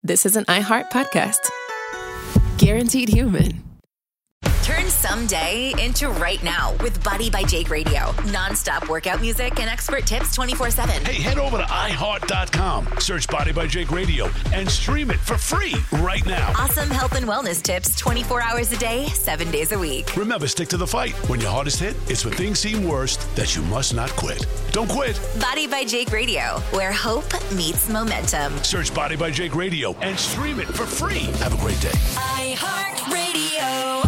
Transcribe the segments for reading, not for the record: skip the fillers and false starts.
this is an iHeart podcast. Guaranteed human. Turn someday into right now with Body by Jake Radio. Non-stop workout music and expert tips 24/7. Hey, head over to iHeart.com, search Body by Jake Radio, and stream it for free right now. Awesome health and wellness tips 24 hours a day, 7 days a week. Remember, stick to the fight. When your hardest hit, it's when things seem worst that you must not quit. Don't quit. Body by Jake Radio, where hope meets momentum. Search Body by Jake Radio and stream it for free. Have a great day. iHeart Radio.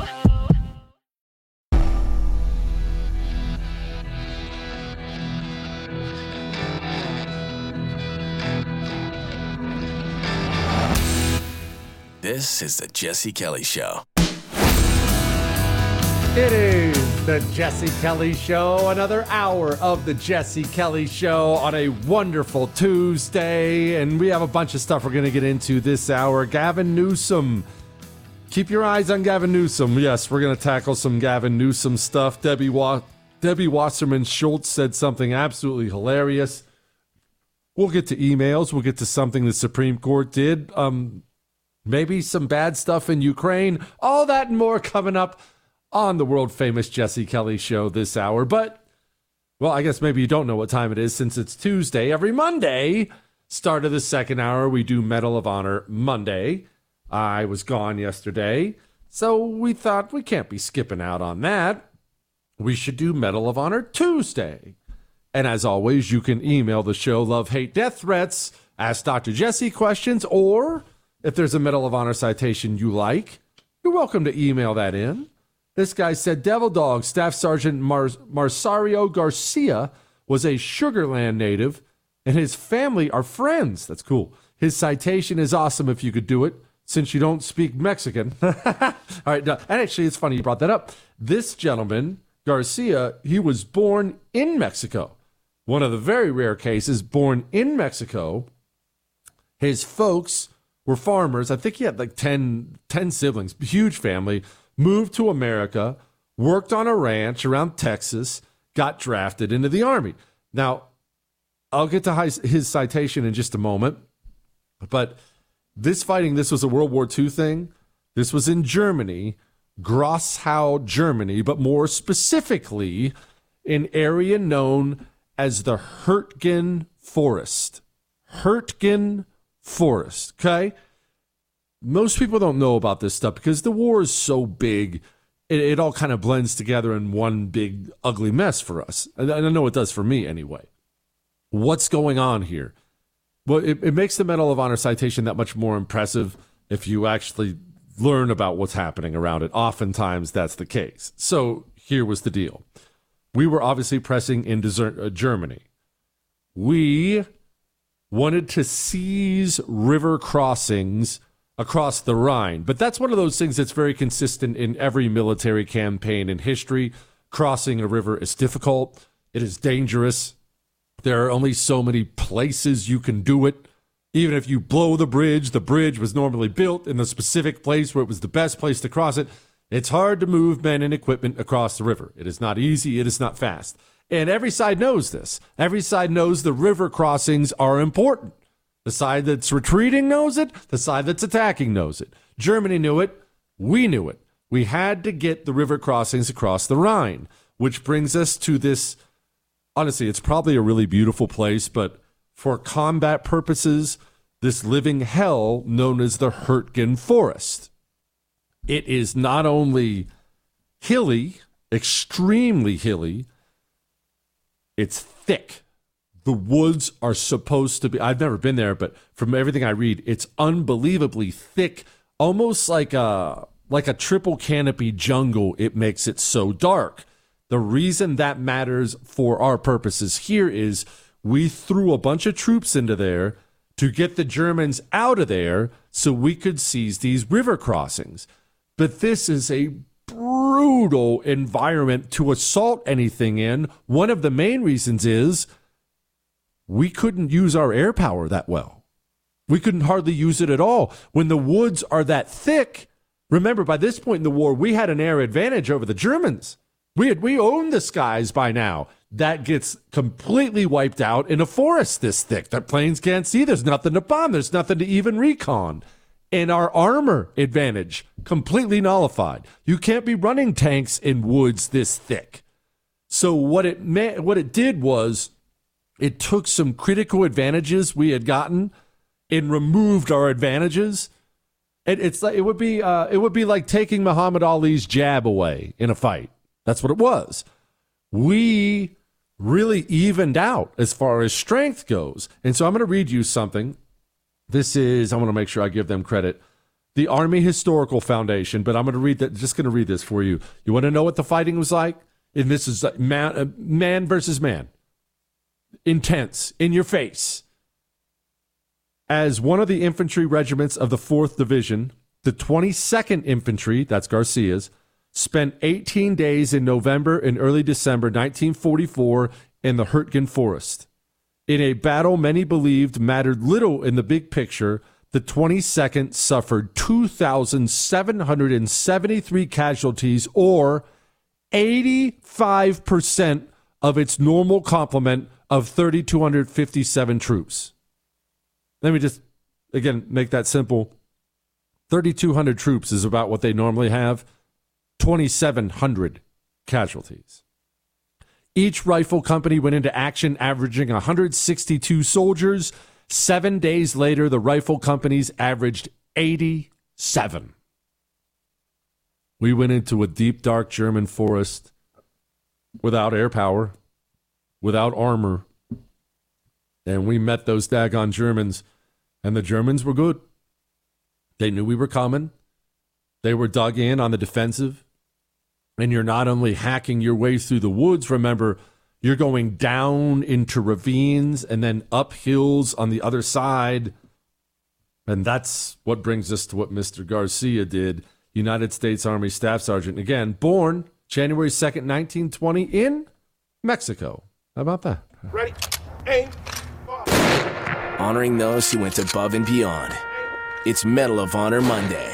This is the Jesse Kelly Show. It is the Jesse Kelly Show, another hour of the Jesse Kelly Show on a wonderful Tuesday. And we have a bunch of stuff we're going to get into this hour. Gavin Newsom. Keep your eyes on Gavin Newsom. Yes, we're going to tackle some Gavin Newsom stuff. Debbie Wasserman Schultz said something absolutely hilarious. We'll get to emails. We'll get to something the Supreme Court did. Maybe some bad stuff in Ukraine. All that and more coming up on the world-famous Jesse Kelly Show this hour. But, well, I guess maybe you don't know what time it is since it's Tuesday. Every Monday, start of the second hour, we do Medal of Honor Monday. I was gone yesterday, so we thought we can't be skipping out on that. We should do Medal of Honor Tuesday. And as always, you can email the show love, hate, death threats, ask Dr. Jesse questions, or if there's a Medal of Honor citation you like, you're welcome to email that in. This guy said Devil Dog Staff Sergeant Marsario Garcia was a Sugar Land native, and his family are friends. That's cool. His citation is awesome if you could do it, since you don't speak Mexican. All right, and actually, it's funny you brought that up. This gentleman, Garcia, he was born in Mexico. One of the very rare cases, born in Mexico. His folks were farmers. I think he had like 10 siblings, huge family, moved to America, worked on a ranch around Texas, got drafted into the Army. Now, I'll get to his citation in just a moment, but this was a World War II thing. This was in Germany, Grosshau, Germany, but more specifically, an area known as the Hurtgen Forest. Hurtgen Forest, okay? Most people don't know about this stuff because the war is so big, it all kind of blends together in one big ugly mess for us. And I know it does for me anyway. What's going on here? Well, it makes the Medal of Honor citation that much more impressive if you actually learn about what's happening around it. Oftentimes that's the case. So here was the deal. We were obviously pressing into Germany. We wanted to seize river crossings across the Rhine. But that's one of those things that's very consistent in every military campaign in history. Crossing a river is difficult. It is dangerous. There are only so many places you can do it. Even if you blow the bridge was normally built in the specific place where it was the best place to cross it. It's hard to move men and equipment across the river. It is not easy. It is not fast. And every side knows this. Every side knows the river crossings are important. The side that's retreating knows it. The side that's attacking knows it. Germany knew it. We knew it. We had to get the river crossings across the Rhine, which brings us to this. Honestly, it's probably a really beautiful place, but for combat purposes, this living hell known as the Hurtgen Forest. It is not only hilly, extremely hilly, it's thick. The woods are supposed to be, I've never been there, but from everything I read, it's unbelievably thick, almost like a triple canopy jungle. It makes it so dark. The reason that matters for our purposes here is we threw a bunch of troops into there to get the Germans out of there so we could seize these river crossings. But this is a brutal environment to assault anything in. One of the main reasons is we couldn't use our air power that well. We couldn't hardly use it at all. When the woods are that thick, remember, by this point in the war, we had an air advantage over the Germans. We owned the skies by now. that gets completely wiped out in a forest this thick that planes can't see. There's nothing to bomb. There's nothing to even recon. And our armor advantage completely nullified. You can't be running tanks in woods this thick. So what it did was it took some critical advantages we had gotten and removed our advantages. It's like it would be like taking Muhammad Ali's jab away in a fight. That's what it was. We really evened out as far as strength goes. And so I'm going to read you something. This is, I want to make sure I give them credit, the Army Historical Foundation, but I'm going to read that. Just going to read this for you. You want to know what the fighting was like? And this is man versus man. Intense, in your face. As one of the infantry regiments of the 4th Division, the 22nd Infantry, that's Garcia's, spent 18 days in November and early December 1944 in the Hurtgen Forest. In a battle many believed mattered little in the big picture, the 22nd suffered 2,773 casualties, or 85% of its normal complement of 3,257 troops. Let me just, again, make that simple. 3,200 troops is about what they normally have. 2,700 casualties. Each rifle company went into action averaging 162 soldiers. 7 days later, the rifle companies averaged 87. We went into a deep, dark German forest without air power, without armor, and we met those daggone Germans, and the Germans were good. They knew we were coming. They were dug in on the defensive. And you're not only hacking your way through the woods, remember, you're going down into ravines and then up hills on the other side. And that's what brings us to what Mr. Garcia did, United States Army Staff Sergeant. Again, born January 2nd, 1920 in Mexico. How about that? Ready, aim, fire. Honoring those who went above and beyond. It's Medal of Honor Monday.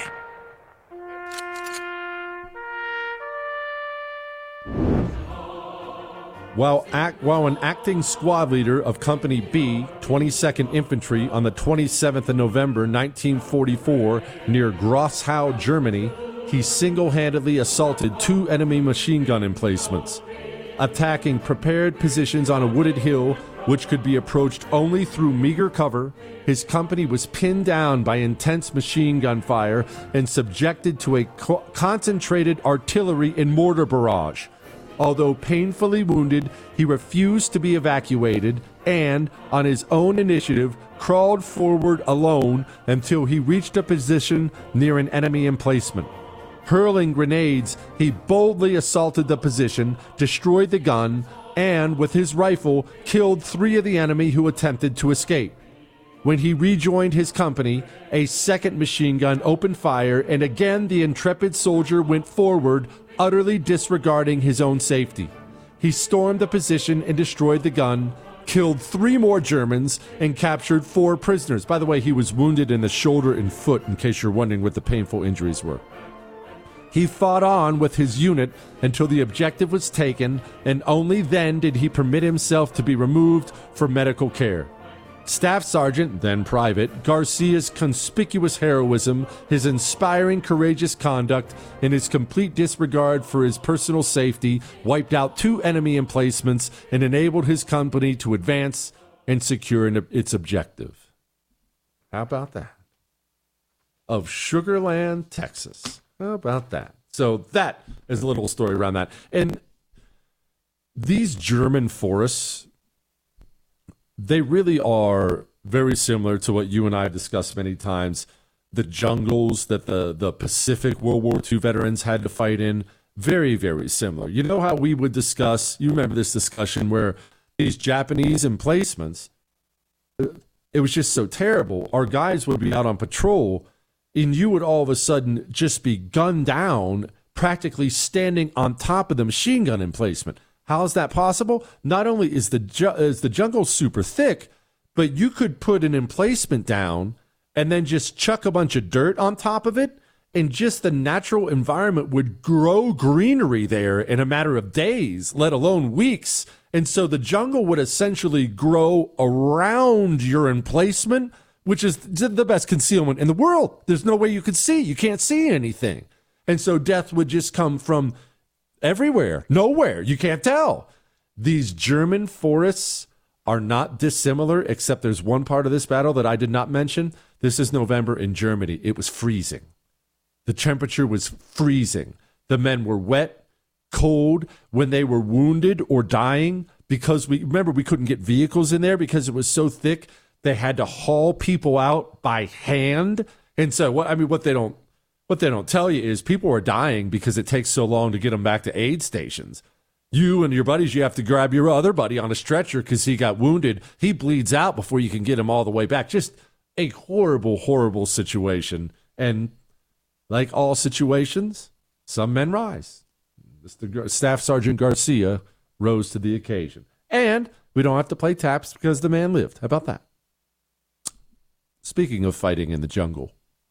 While an acting squad leader of Company B, 22nd Infantry, on the 27th of November, 1944, near Grosshau, Germany, he single-handedly assaulted 2 enemy machine gun emplacements. Attacking prepared positions on a wooded hill, which could be approached only through meager cover, his company was pinned down by intense machine gun fire and subjected to a concentrated artillery and mortar barrage. Although painfully wounded, he refused to be evacuated and, on his own initiative, crawled forward alone until he reached a position near an enemy emplacement. Hurling grenades, he boldly assaulted the position, destroyed the gun, and, with his rifle, killed 3 of the enemy who attempted to escape. When he rejoined his company, a second machine gun opened fire, and again the intrepid soldier went forward, utterly disregarding his own safety. He stormed the position and destroyed the gun, killed 3 more Germans, and captured 4 prisoners. By the way, he was wounded in the shoulder and foot, in case you're wondering what the painful injuries were. He fought on with his unit until the objective was taken, and only then did he permit himself to be removed for medical care. Staff Sergeant, then Private, Garcia's conspicuous heroism, his inspiring courageous conduct, and his complete disregard for his personal safety wiped out 2 enemy emplacements and enabled his company to advance and secure its objective. How about that? Of Sugar Land, Texas. How about that? So that is a little story around that. And these German forests, they really are very similar to what you and I have discussed many times. The jungles that the Pacific World War II veterans had to fight in, very, very similar. You know how we would discuss, you remember this discussion where these Japanese emplacements, it was just so terrible. Our guys would be out on patrol, and you would all of a sudden just be gunned down, practically standing on top of the machine gun emplacement. How is that possible? Not only is the jungle super thick, but you could put an emplacement down and then just chuck a bunch of dirt on top of it, and just the natural environment would grow greenery there in a matter of days, let alone weeks. And so the jungle would essentially grow around your emplacement, which is the best concealment in the world. There's no way you could see. You can't see anything. And so death would just come from everywhere, nowhere. You can't tell. These German forests are not dissimilar, except there's one part of this battle that I did not mention. This is November in Germany. It was freezing. The temperature was freezing. The men were wet, cold. When they were wounded or dying, because we couldn't get vehicles in there because it was so thick, they had to haul people out by hand. And so what they don't tell you is people are dying because it takes so long to get them back to aid stations. You and your buddies, you have to grab your other buddy on a stretcher because he got wounded. He bleeds out before you can get him all the way back. Just a horrible, horrible situation. And like all situations, some men rise. Mr. Staff Sergeant Garcia rose to the occasion. And we don't have to play taps because the man lived. How about that? Speaking of fighting in the jungle,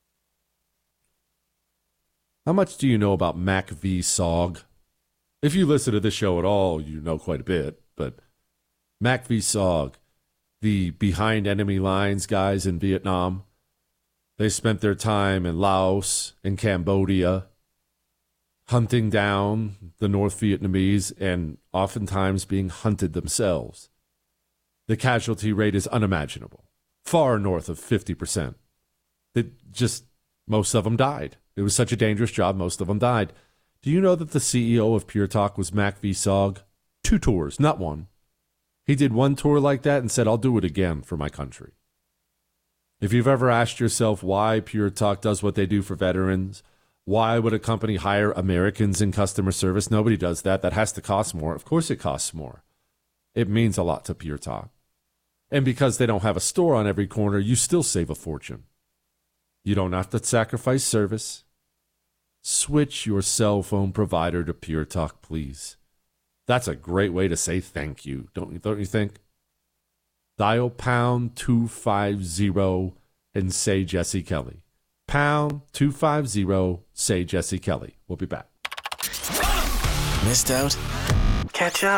how much do you know about Mac v. Sog? If you listen to this show at all, you know quite a bit. But Mac v. Sog, the behind enemy lines guys in Vietnam, they spent their time in Laos and Cambodia hunting down the North Vietnamese and oftentimes being hunted themselves. The casualty rate is unimaginable, far north of 50%. Most of them died. It was such a dangerous job, most of them died. Do you know that the CEO of Pure Talk was Mac v. Sog? 2 tours, not one. He did 1 tour like that and said, I'll do it again for my country. If you've ever asked yourself why Pure Talk does what they do for veterans, why would a company hire Americans in customer service? Nobody does that. That has to cost more. Of course it costs more. It means a lot to Pure Talk. And because they don't have a store on every corner, you still save a fortune. You don't have to sacrifice service. Switch your cell phone provider to Pure Talk, please. That's a great way to say thank you, don't you think? Dial pound 250 and say Jesse Kelly. Pound 250, say Jesse Kelly. We'll be back. Missed out? Catch up.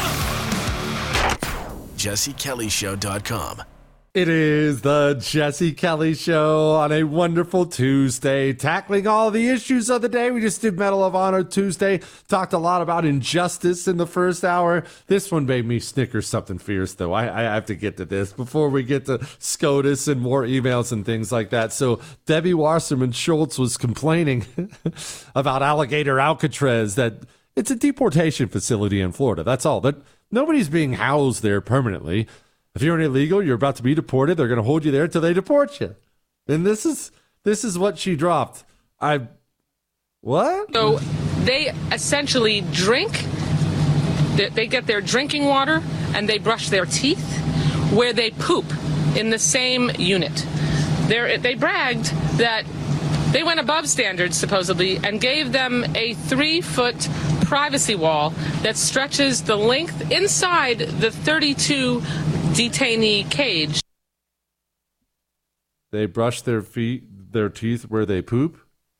JesseKellyShow.com. It is the Jesse Kelly Show on a wonderful Tuesday, tackling all the issues of the day. We just did Medal of Honor Tuesday, talked a lot about injustice in the first hour. This one made me snicker something fierce, though. I have to get to this before we get to SCOTUS and more emails and things like that. So Debbie Wasserman Schultz was complaining about Alligator Alcatraz, that it's a deportation facility in Florida. That's all. That nobody's being housed there permanently. If you're an illegal, you're about to be deported. They're going to hold you there until they deport you. And this is what she dropped. What? So they essentially drink. They get their drinking water and they brush their teeth where they poop in the same unit. They bragged that they went above standards, supposedly, and gave them a 3-foot privacy wall that stretches the length inside the 32 detainee cage. They brush their teeth where they poop?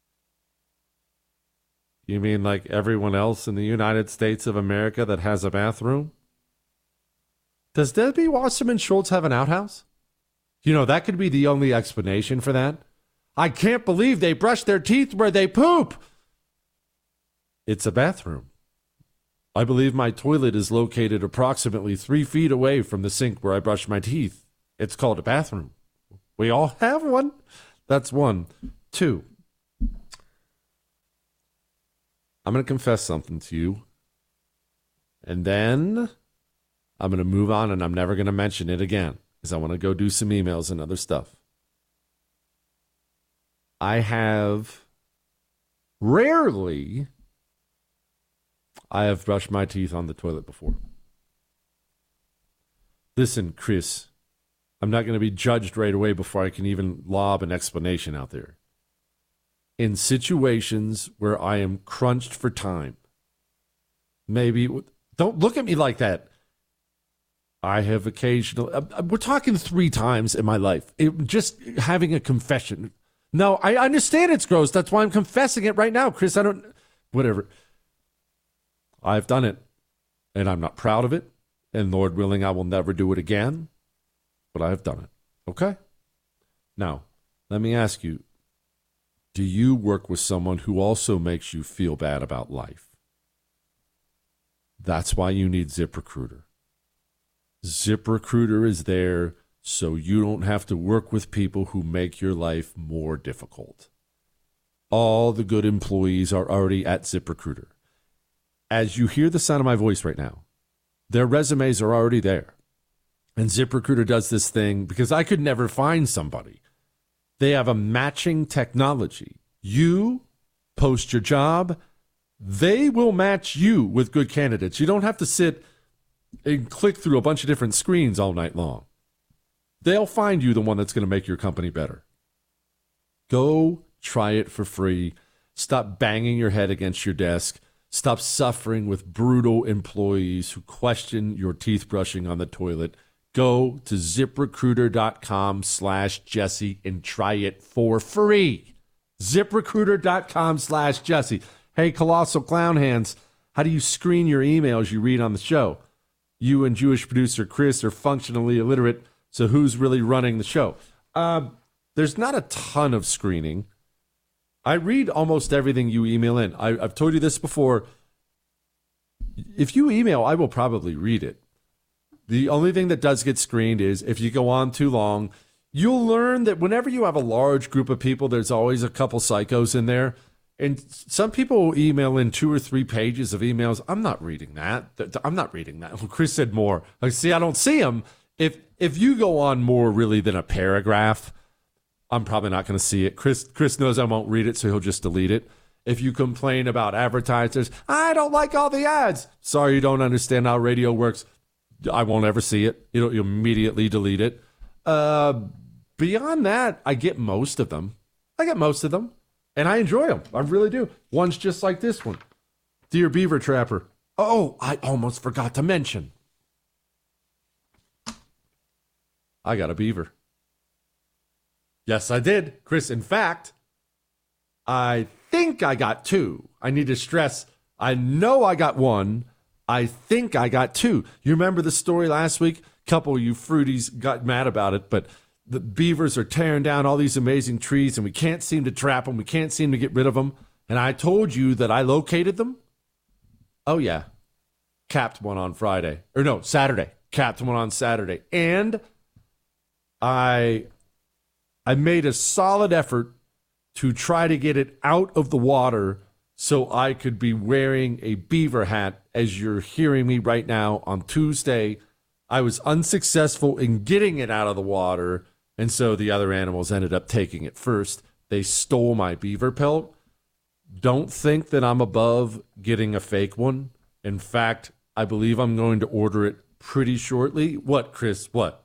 You mean like everyone else in the United States of America that has a bathroom? Does Debbie Wasserman Schultz have an outhouse? You know, that could be the only explanation for that. I can't believe they brush their teeth where they poop. It's a bathroom. I believe my toilet is located approximately 3 feet away from the sink where I brush my teeth. It's called a bathroom. We all have one. That's 1. 2. I'm going to confess something to you. And then I'm going to move on, and I'm never going to mention it again because I want to go do some emails and other stuff. I have rarely brushed my teeth on the toilet before. Listen, Chris, I'm not going to be judged right away before I can even lob an explanation out there. In situations where I am crunched for time, maybe, don't look at me like that. I have occasionally, we're talking 3 times in my life, just having a confession. No, I understand it's gross. That's why I'm confessing it right now, Chris. Whatever. I've done it, and I'm not proud of it, and Lord willing, I will never do it again, but I have done it. Okay? Now, let me ask you, do you work with someone who also makes you feel bad about life? That's why you need ZipRecruiter. ZipRecruiter is there so you don't have to work with people who make your life more difficult. All the good employees are already at ZipRecruiter. As you hear the sound of my voice right now, their resumes are already there. And ZipRecruiter does this thing because I could never find somebody. They have a matching technology. You post your job, they will match you with good candidates. You don't have to sit and click through a bunch of different screens all night long. They'll find you the one that's going to make your company better. Go try it for free. Stop banging your head against your desk. Stop suffering with brutal employees who question your teeth brushing on the toilet. Go to ZipRecruiter.com/Jesse and try it for free. ZipRecruiter.com/Jesse. Hey, Colossal Clown Hands, how do you screen your emails you read on the show? You and Jewish producer Chris are functionally illiterate, so who's really running the show? There's not a ton of screening. I read almost everything you email in. I've told you this before. If you email, I will probably read it. The only thing that does get screened is if you go on too long. You'll learn that whenever you have a large group of people, there's always a couple psychos in there. And some people will email in 2 or 3 pages of emails. I'm not reading that. I'm not reading that. Well, Chris said more. Like, see, I don't see them. If you go on more really than a paragraph, I'm probably not going to see it. Chris knows I won't read it, so he'll just delete it. If you complain about advertisers, I don't like all the ads. Sorry, you don't understand how radio works. I won't ever see it. You'll immediately delete it. Beyond that, I get most of them. And I enjoy them. I really do. One's just like this one. Dear Beaver Trapper. Oh, I almost forgot to mention. I got a beaver. Yes, I did, Chris. In fact, I think I got 2. I need to stress, I know I got 1. I think I got 2. You remember the story last week? A couple of you fruities got mad about it, but the beavers are tearing down all these amazing trees, and we can't seem to trap them. We can't seem to get rid of them. And I told you that I located them. Oh, yeah. Capped one on Friday. Or no, Saturday. Capped one on Saturday. And I made a solid effort to try to get it out of the water so I could be wearing a beaver hat as you're hearing me right now on Tuesday. I was unsuccessful in getting it out of the water, and so the other animals ended up taking it first. They stole my beaver pelt. Don't think that I'm above getting a fake one. In fact, I believe I'm going to order it pretty shortly. What, Chris? What?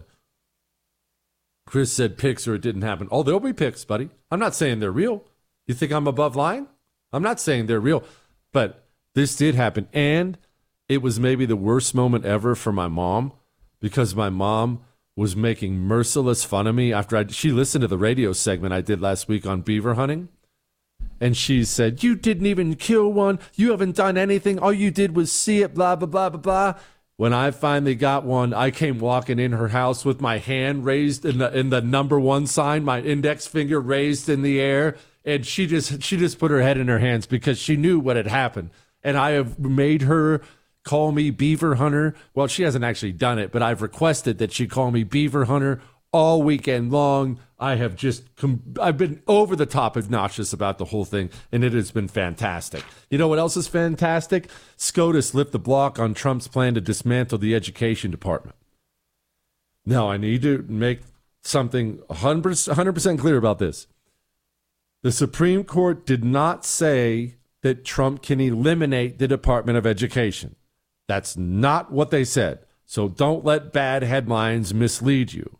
Chris said pics or it didn't happen. Oh, there'll be pics, buddy. I'm not saying they're real. You think I'm above lying? I'm not saying they're real. But this did happen. And it was maybe the worst moment ever for my mom because my mom was making merciless fun of me after she listened to the radio segment I did last week on beaver hunting. And she said, you didn't even kill one. You haven't done anything. All you did was see it, blah, blah, blah, blah, blah. When I finally got one, I came walking in her house with my hand raised in the number 1 sign, my index finger raised in the air. And she just put her head in her hands because she knew what had happened. And I have made her call me Beaver Hunter. Well, she hasn't actually done it, but I've requested that she call me Beaver Hunter all weekend long. I've been over the top obnoxious about the whole thing, and it has been fantastic. You know what else is fantastic? SCOTUS lift the block on Trump's plan to dismantle the education department. Now, I need to make something 100% clear about this. The Supreme Court did not say that Trump can eliminate the Department of Education. That's not what they said. So don't let bad headlines mislead you.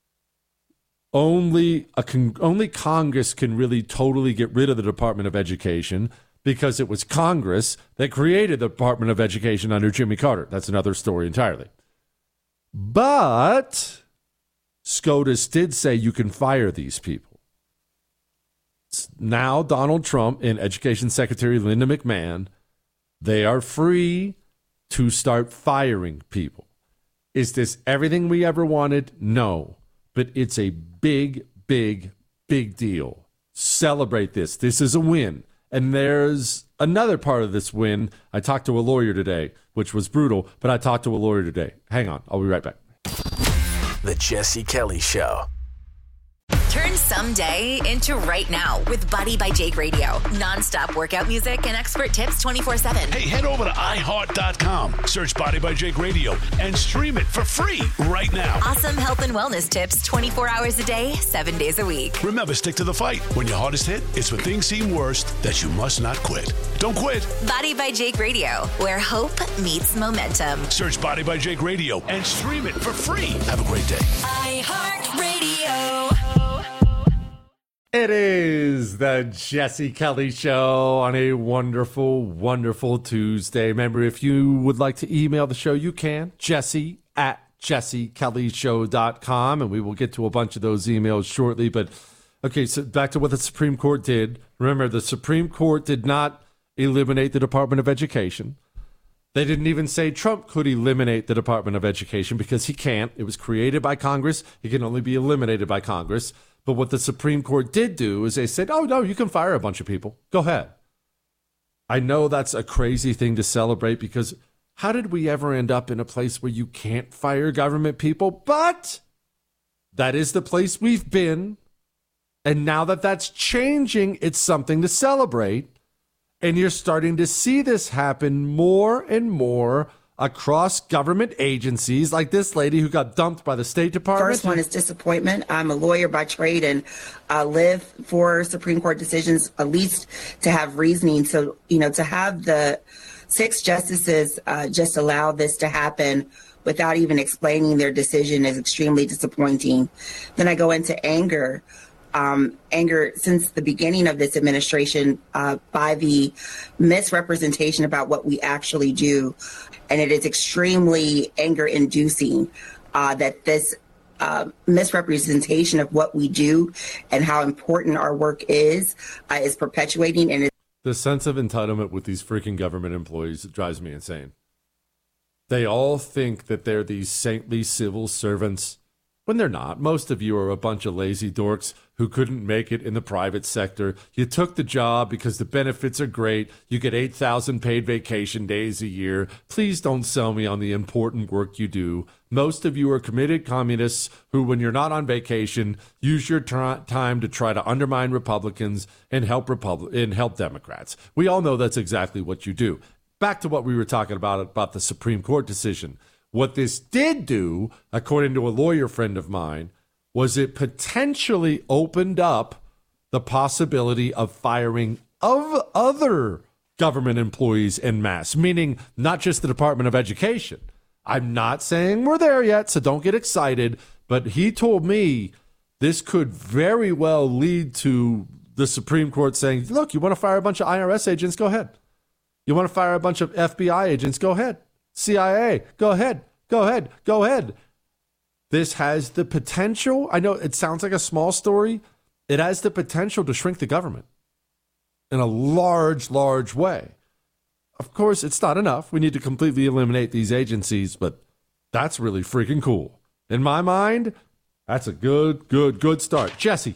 Only Congress can really totally get rid of the Department of Education because it was Congress that created the Department of Education under Jimmy Carter. That's another story entirely. But SCOTUS did say you can fire these people. now Donald Trump and Education Secretary Linda McMahon, they are free to start firing people. Is this everything we ever wanted? No. But it's a big, big, big deal. Celebrate this. This is a win. And there's another part of this win. I talked to a lawyer today, which was brutal, but I talked to a lawyer today. Hang on. I'll be right back. The Jesse Kelly Show. Turn someday into right now with Body by Jake Radio. Non-stop workout music and expert tips 24/7. Hey, head over to iHeart.com, search Body by Jake Radio, and stream it for free right now. Awesome health and wellness tips 24 hours a day, 7 days a week. Remember, stick to the fight. When your hardest hit, it's when things seem worst that you must not quit. Don't quit. Body by Jake Radio, where hope meets momentum. Search Body by Jake Radio and stream it for free. Have a great day. iHeartRadio. It is the Jesse Kelly Show on a wonderful, wonderful Tuesday. Remember, if you would like to email the show, you can. Jesse@jessekellyshow.com, and we will get to a bunch of those emails shortly. But, okay, so back to what the Supreme Court did. Remember, the Supreme Court did not eliminate the Department of Education. They didn't even say Trump could eliminate the Department of Education because he can't. It was created by Congress. It can only be eliminated by Congress. But what the Supreme Court did do is they said, oh, no, you can fire a bunch of people. Go ahead. I know that's a crazy thing to celebrate because how did we ever end up in a place where you can't fire government people? But that is the place we've been. And now that that's changing, it's something to celebrate. And you're starting to see this happen more and more across government agencies, like this lady who got dumped by the State Department. First one is disappointment. I'm a lawyer by trade and live for Supreme Court decisions, at least to have reasoning. So, to have the 6 justices just allow this to happen without even explaining their decision is extremely disappointing. Then I go into anger. Anger since the beginning of this administration by the misrepresentation about what we actually do. And it is extremely anger-inducing that this misrepresentation of what we do and how important our work is perpetuating. And the sense of entitlement with these freaking government employees drives me insane. They all think that they're these saintly civil servants when they're not. Most of you are a bunch of lazy dorks who couldn't make it in the private sector. You took the job because the benefits are great. You get 8,000 paid vacation days a year. Please don't sell me on the important work you do. Most of you are committed communists who, when you're not on vacation, use your time to try to undermine Republicans and help Democrats. We all know that's exactly what you do. Back to what we were talking about the Supreme Court decision. What this did do, according to a lawyer friend of mine, was it potentially opened up the possibility of firing of other government employees en masse, meaning not just the Department of Education. I'm not saying we're there yet, so don't get excited, but he told me this could very well lead to the Supreme Court saying, look, you want to fire a bunch of IRS agents? Go ahead. You want to fire a bunch of FBI agents? Go ahead. CIA, go ahead. Go ahead. Go ahead. This has the potential. I know it sounds like a small story. It has the potential to shrink the government in a large, large way. Of course, it's not enough. We need to completely eliminate these agencies, but that's really freaking cool. In my mind, that's a good start. Jesse.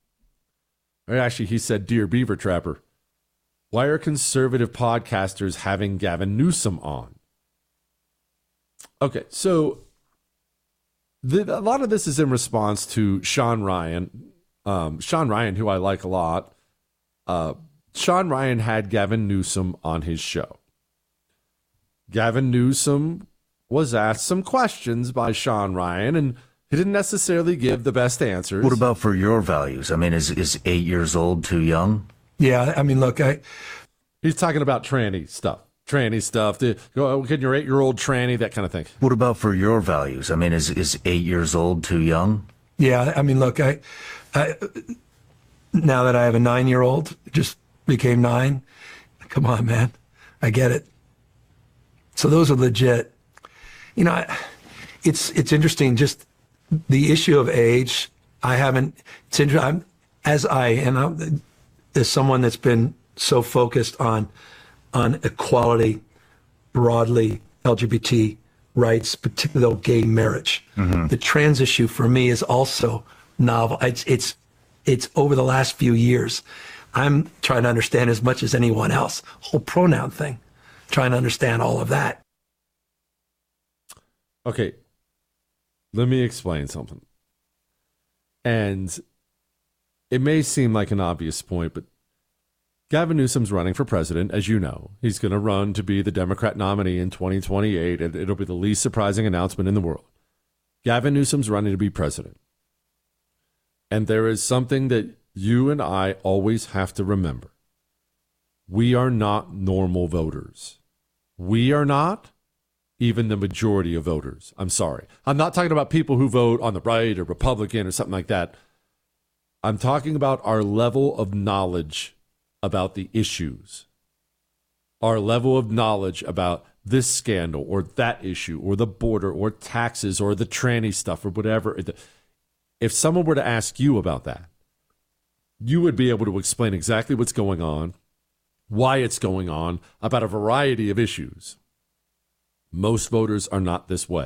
Actually, he said, Dear Beaver Trapper, why are conservative podcasters having Gavin Newsom on? Okay, so a lot of this is in response to Sean Ryan. Sean Ryan, who I like a lot. Sean Ryan had Gavin Newsom on his show. Gavin Newsom was asked some questions by Sean Ryan, and he didn't necessarily give the best answers. What about for your values? I mean, is 8 years old too young? Yeah, I mean, look, he's talking about tranny stuff. Can your 8-year-old tranny, that kind of thing. What about for your values? I mean, is 8 years old too young? Yeah, I mean, look, I now that I have a 9-year-old, just became 9. Come on, man, I get it. So those are legit. You know, it's interesting. Just the issue of age. as someone that's been so focused on equality, broadly, LGBT rights, particularly gay marriage, the trans issue for me is also novel. It's over the last few years. I'm trying to understand as much as anyone else. Whole pronoun thing, trying to understand all of that. Okay, let me explain something. And it may seem like an obvious point, but Gavin Newsom's running for president, as you know. He's going to run to be the Democrat nominee in 2028, and it'll be the least surprising announcement in the world. Gavin Newsom's running to be president. And there is something that you and I always have to remember. We are not normal voters. We are not even the majority of voters. I'm sorry. I'm not talking about people who vote on the right or Republican or something like that. I'm talking about our level of knowledge about the issues, our level of knowledge about this scandal or that issue or the border or taxes or the tranny stuff or whatever. If someone were to ask you about that, you would be able to explain exactly what's going on, why it's going on, about a variety of issues. Most voters are not this way.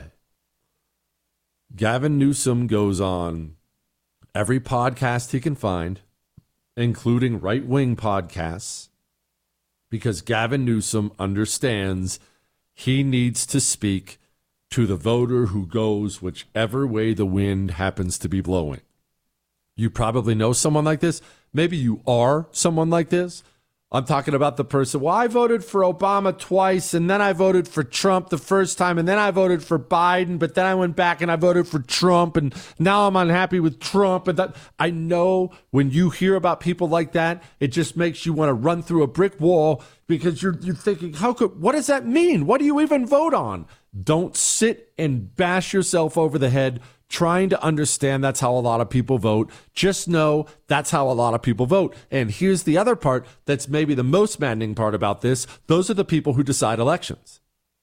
Gavin Newsom goes on every podcast he can find, including right-wing podcasts, because Gavin Newsom understands he needs to speak to the voter who goes whichever way the wind happens to be blowing. You probably know someone like this. Maybe you are someone like this. I'm talking about the person, well, I voted for Obama twice, and then I voted for Trump the first time, and then I voted for Biden, but then I went back and I voted for Trump, and now I'm unhappy with Trump. And that, I know when you hear about people like that, it just makes you want to run through a brick wall because you're thinking, what does that mean? What do you even vote on? Don't sit and bash yourself over the head trying to understand that's how a lot of people vote. Just know that's how a lot of people vote. And here's the other part that's maybe the most maddening part about this. Those are the people who decide elections.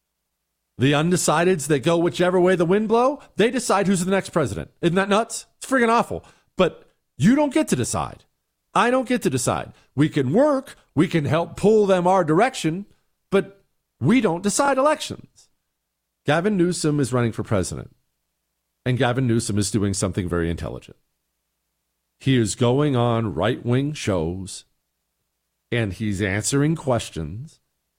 The undecideds that go whichever way the wind blow, they decide who's the next president. Isn't that nuts? It's friggin' awful. But you don't get to decide. I don't get to decide. We can work. We can help pull them our direction, but we don't decide elections. Gavin Newsom is running for president. And Gavin Newsom is doing something very intelligent. He is going on right-wing shows, and he's answering questions.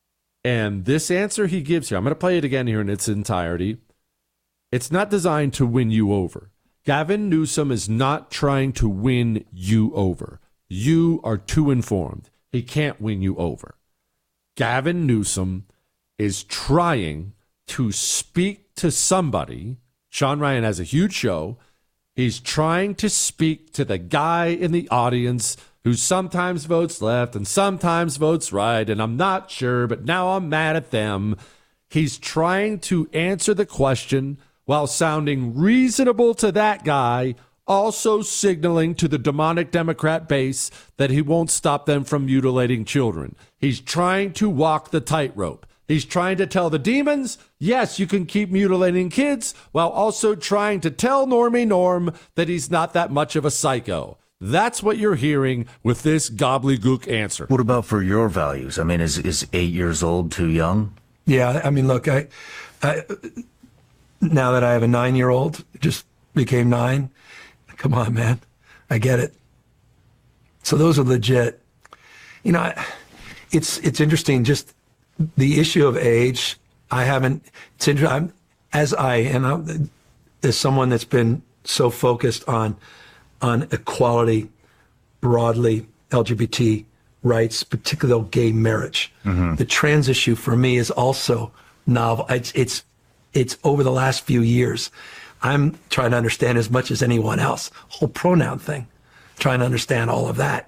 And this answer he gives here, I'm going to play it again here in its entirety. It's not designed to win you over. Gavin Newsom is not trying to win you over. You are too informed. He can't win you over. Gavin Newsom is trying to speak to somebody. Sean Ryan has a huge show. He's trying to speak to the guy in the audience who sometimes votes left and sometimes votes right, and I'm not sure, but now I'm mad at them. He's trying to answer the question while sounding reasonable to that guy, also signaling to the demonic Democrat base that he won't stop them from mutilating children. He's trying to walk the tightrope. He's trying to tell the demons, yes, you can keep mutilating kids, while also trying to tell Normie Norm that he's not that much of a psycho. That's what you're hearing with this gobbledygook answer. What about for your values? I mean, is 8 years old too young? Yeah, I mean, look, I now that I have a 9-year-old, just became 9. Come on, man. I get it. So those are legit. You know, it's interesting, just the issue of age. As someone that's been so focused on equality, broadly, LGBT rights, particularly gay marriage. The trans issue for me is also novel. It's over the last few years. I'm trying to understand as much as anyone else. Whole pronoun thing, trying to understand all of that.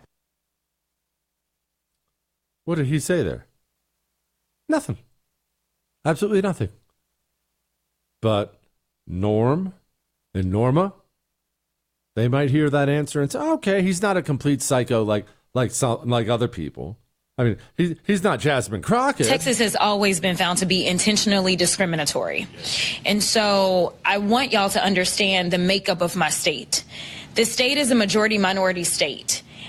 What did he say there? Nothing. Absolutely nothing. But Norm and Norma, they might hear that answer and say, okay, he's not a complete psycho like other people. I mean, he's not Jasmine Crockett. Texas has always been found to be intentionally discriminatory. And so I want y'all to understand the makeup of my state. The state is a majority minority state.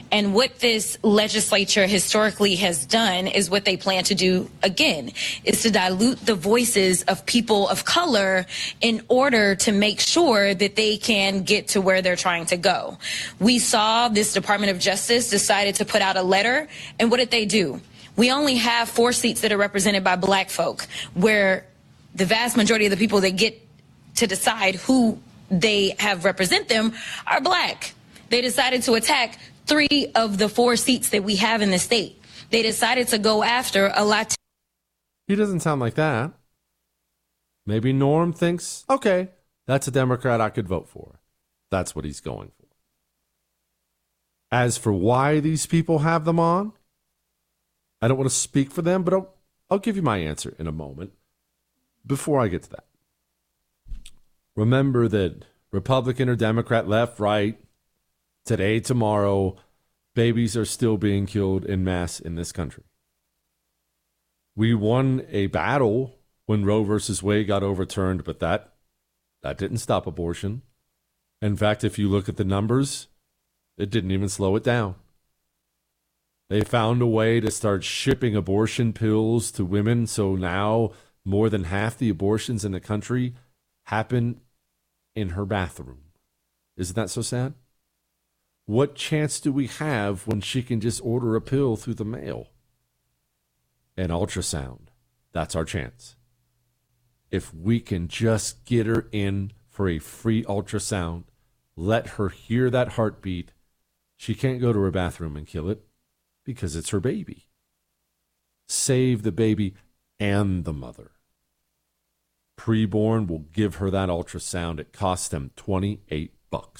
And what this legislature historically has done is what they plan to do again, is to dilute the voices of people of color in order to make sure that they can get to where they're trying to go. We saw this Department of Justice decided to put out a letter, and what did they do? We only have 4 seats that are represented by black folk, where the vast majority of the people that get to decide who they have represent them are black. They decided to attack 3 of the 4 seats that we have in the state. They decided to go after a Latino. He doesn't sound like that. Maybe Norm thinks, okay, that's a Democrat I could vote for. That's what he's going for. As for why these people have them on, I don't want to speak for them, but I'll give you my answer in a moment. Before I get to that, remember that Republican or Democrat, left, right, today, tomorrow, babies are still being killed en masse in this country. We won a battle when Roe versus Wade got overturned, but that didn't stop abortion. In fact, if you look at the numbers, it didn't even slow it down. They found a way to start shipping abortion pills to women, so now more than half the abortions in the country happen in her bathroom. Isn't that so sad? What chance do we have when she can just order a pill through the mail? An ultrasound. That's our chance. If we can just get her in for a free ultrasound, let her hear that heartbeat, she can't go to her bathroom and kill it because it's her baby. Save the baby and the mother. Preborn will give her that ultrasound. It costs them $28.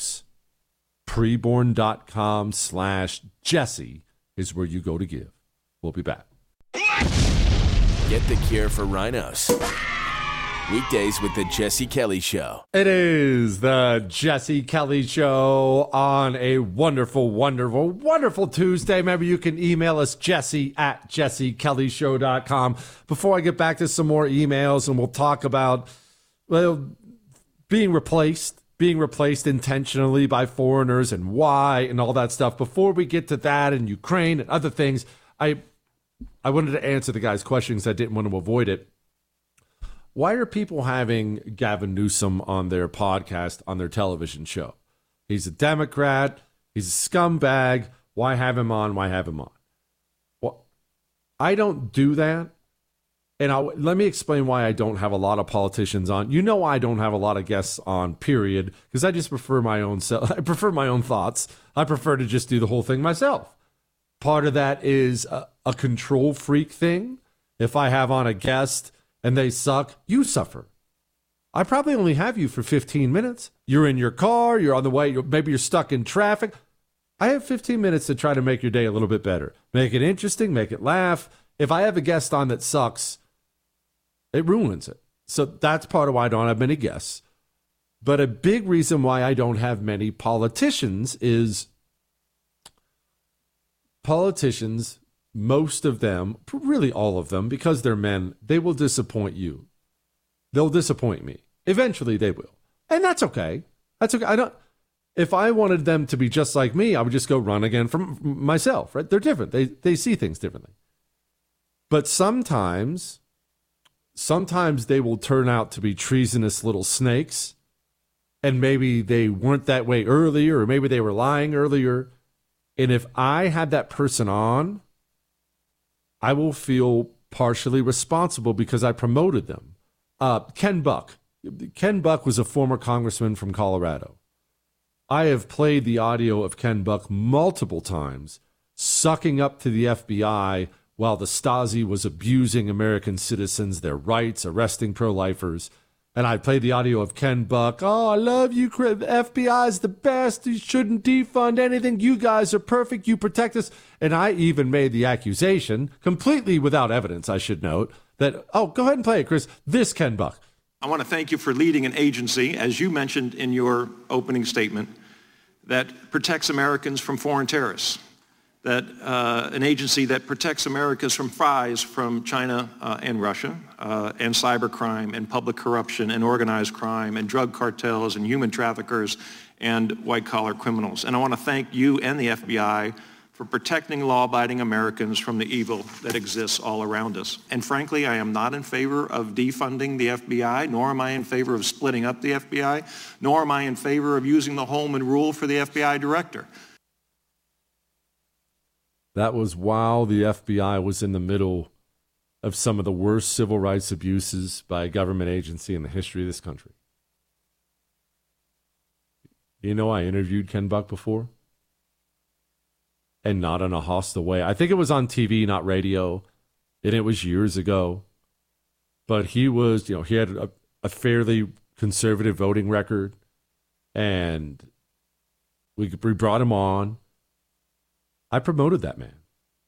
Preborn.com/Jesse is where you go to give. We'll be back. Get the cure for rhinos. Weekdays with the Jesse Kelly Show. It is the Jesse Kelly Show on a wonderful, wonderful, wonderful Tuesday. Remember, you can email us, jesse@jessekellyshow.com. Before I get back to some more emails, and we'll talk about, well, being replaced intentionally by foreigners and why and all that stuff. Before we get to that and Ukraine and other things, I wanted to answer the guy's questions. I didn't want to avoid it. Why are people having Gavin Newsom on their podcast, on their television show? He's a Democrat. He's a scumbag. Why have him on? Why have him on? Well, I don't do that. And let me explain why I don't have a lot of politicians on. You know, I don't have a lot of guests on, period, because I just prefer my own self. I prefer my own thoughts. I prefer to just do the whole thing myself. Part of that is a control freak thing. If I have on a guest and they suck, you suffer. I probably only have you for 15 minutes. You're in your car, you're on the way, maybe you're stuck in traffic. I have 15 minutes to try to make your day a little bit better. Make it interesting, make it laugh. If I have a guest on that sucks, it ruins it. So that's part of why I don't have many guests. But a big reason why I don't have many politicians is politicians, most of them, really all of them, because they're men, they will disappoint you. They'll disappoint me. Eventually they will. And that's okay. That's okay. If I wanted them to be just like me, I would just go run again from myself, right? They're different. They see things differently. But sometimes they will turn out to be treasonous little snakes, and maybe they weren't that way earlier, or maybe they were lying earlier. And if I had that person on, I will feel partially responsible because I promoted them. Ken Buck. Ken Buck was a former congressman from Colorado. I have played the audio of Ken Buck multiple times, sucking up to the FBI while the Stasi was abusing American citizens, their rights, arresting pro-lifers. And I played the audio of Ken Buck. Oh, I love you. The FBI is the best. You shouldn't defund anything. You guys are perfect. You protect us. And I even made the accusation, completely without evidence, I should note, that, oh, go ahead and play it, Chris. This Ken Buck. I want to thank you for leading an agency, as you mentioned in your opening statement, that protects Americans from foreign terrorists. That an agency that protects Americans from spies from China and Russia, and cybercrime and public corruption and organized crime and drug cartels and human traffickers and white-collar criminals. And I want to thank you and the FBI for protecting law-abiding Americans from the evil that exists all around us. And frankly, I am not in favor of defunding the FBI, nor am I in favor of splitting up the FBI, nor am I in favor of using the Holman Rule for the FBI director. That was while the FBI was in the middle of some of the worst civil rights abuses by a government agency in the history of this country. You know, I interviewed Ken Buck before. And not in a hostile way. I think it was on TV, not radio, and it was years ago. But he was, he had a fairly conservative voting record, and we brought him on. I promoted that man.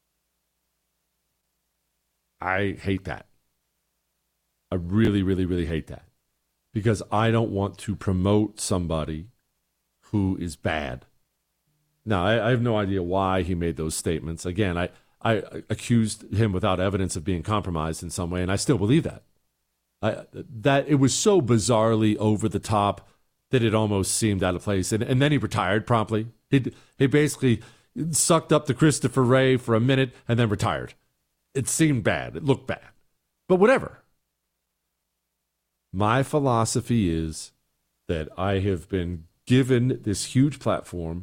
I hate that. I really, really, really hate that. Because I don't want to promote somebody who is bad. Now, I have no idea why he made those statements. Again, I accused him without evidence of being compromised in some way, and I still believe that. That it was so bizarrely over the top that it almost seemed out of place. And then he retired promptly. He basically sucked up to Christopher Wray for a minute and then retired. It seemed bad. It looked bad. But whatever. My philosophy is that I have been given this huge platform.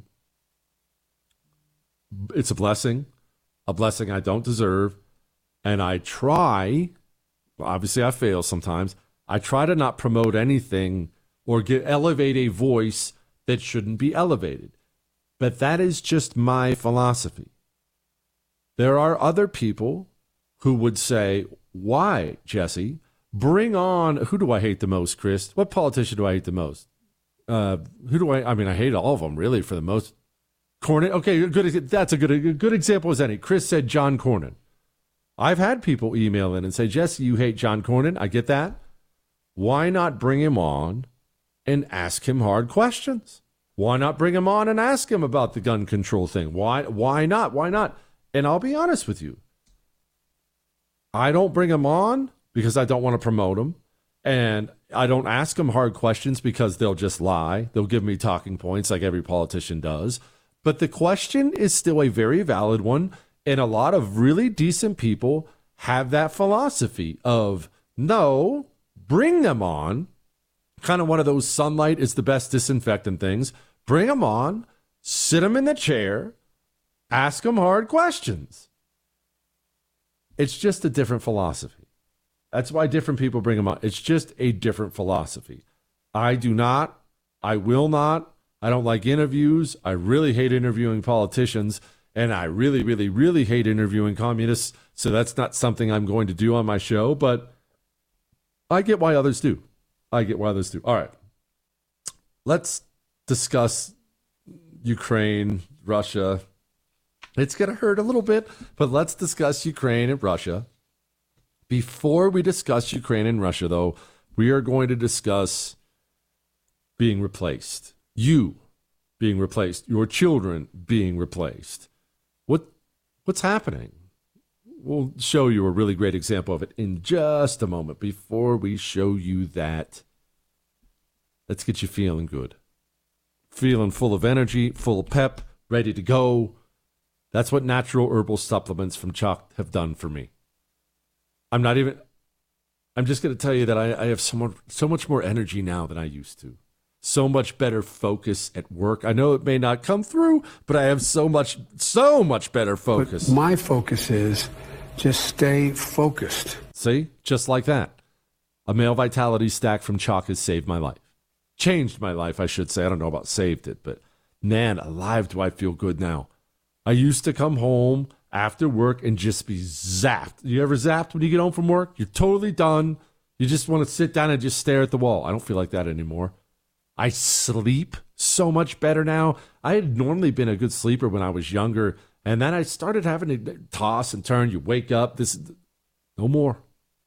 It's a blessing I don't deserve. And I try, obviously I fail sometimes, I try to not promote anything or elevate a voice that shouldn't be elevated. But that is just my philosophy. There are other people who would say, why, Jesse? Bring on, who do I hate the most, Chris? What politician do I hate the most? I hate all of them, really, for the most. Cornyn, okay, good. That's a good example as any. Chris said John Cornyn. I've had people email in and say, Jesse, you hate John Cornyn. I get that. Why not bring him on and ask him hard questions? Why not bring him on and ask him about the gun control thing? Why not? Why not? And I'll be honest with you. I don't bring him on because I don't want to promote him. And I don't ask him hard questions because they'll just lie. They'll give me talking points like every politician does. But the question is still a very valid one, and a lot of really decent people have that philosophy of, no, bring them on, kind of one of those sunlight is the best disinfectant things. Bring them on, sit them in the chair, ask them hard questions. It's just a different philosophy. That's why different people bring them on. It's just a different philosophy. I do not, I will not, I don't like interviews. I really hate interviewing politicians, and I really, really, really hate interviewing communists. So that's not something I'm going to do on my show, but I get why others do. All right. Let's discuss Ukraine, Russia. It's going to hurt a little bit, but let's discuss Ukraine and Russia. Before we discuss Ukraine and Russia, though, we are going to discuss being replaced. You being replaced, your children being replaced. What's happening? We'll show you a really great example of it in just a moment. Before we show you that, let's get you feeling good. Feeling full of energy, full of pep, ready to go. That's what natural herbal supplements from Choq have done for me. I'm just going to tell you that I have so much more energy now than I used to. So much better focus at work. I know it may not come through, but I have so much better focus. But my focus is just stay focused. See? Just like that. A male vitality stack from Choq has saved my life. Changed my life, I should say. I don't know about saved it, but man, alive do I feel good now. I used to come home after work and just be zapped. You ever zapped when you get home from work? You're totally done. You just want to sit down and just stare at the wall. I don't feel like that anymore. I sleep so much better now. I had normally been a good sleeper when I was younger, and then I started having to toss and turn. You wake up. No more.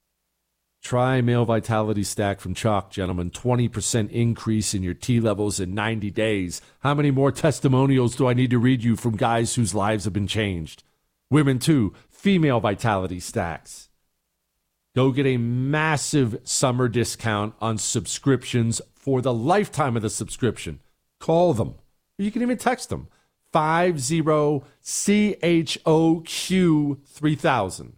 Try Male Vitality Stack from Choq, gentlemen. 20% increase in your T levels in 90 days. How many more testimonials do I need to read you from guys whose lives have been changed? Women too. Female Vitality Stacks. Go get a massive summer discount on subscriptions for the lifetime of the subscription. Call them. You can even text them. 50CHOQ3000.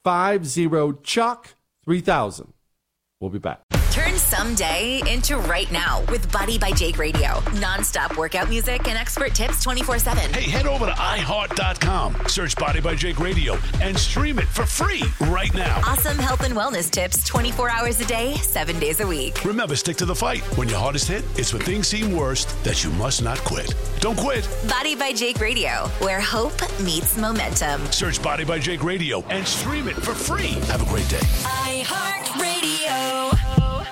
50CHUCK3000. We'll be back. Turn someday into right now with Body by Jake Radio. Non-stop workout music and expert tips 24/7. Hey, head over to iHeart.com. Search Body by Jake Radio and stream it for free right now. Awesome health and wellness tips 24 hours a day, 7 days a week. Remember, stick to the fight. When your heart is hit, it's when things seem worst that you must not quit. Don't quit. Body by Jake Radio, where hope meets momentum. Search Body by Jake Radio and stream it for free. Have a great day. iHeart Radio.